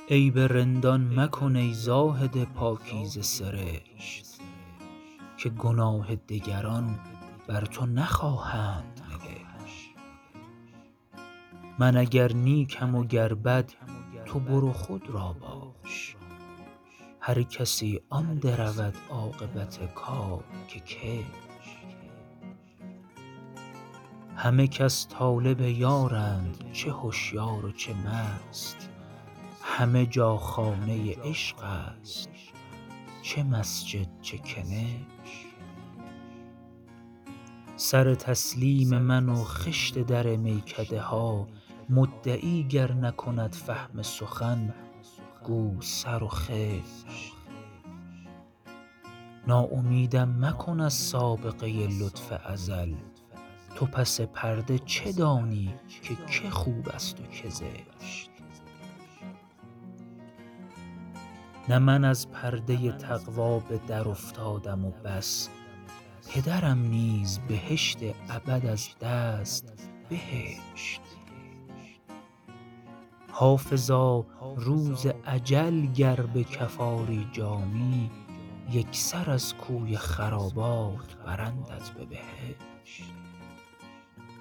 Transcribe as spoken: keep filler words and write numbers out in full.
عیب رندان مکن ای زاهد پاکیزه سرشت، که گناه دگران بر تو نخواهند نوشت. من اگر نیکم و گر بد تو برو خود را باش، هر کسی آن درود عاقبت کار که کشت. همه کس طالب یارند چه هشیار و چه مست، همه جا خانه عشق است چه مسجد چه کنشت. سر تسلیم من و خشت در میکده ها، مدعی گر نکند فهم سخن گو سر و خشت. ناامیدم مکن از سابقه لطف ازل، تو پس پرده چه دانی که که خوب است و که زشت. نه من از پرده تقوی به در افتادم و بس، پدرم نیز بهشت ابد از دست بهشت. حافظا روز اجل گر به کف آری جامی، یکسر از کوی خرابات برندت به بهشت.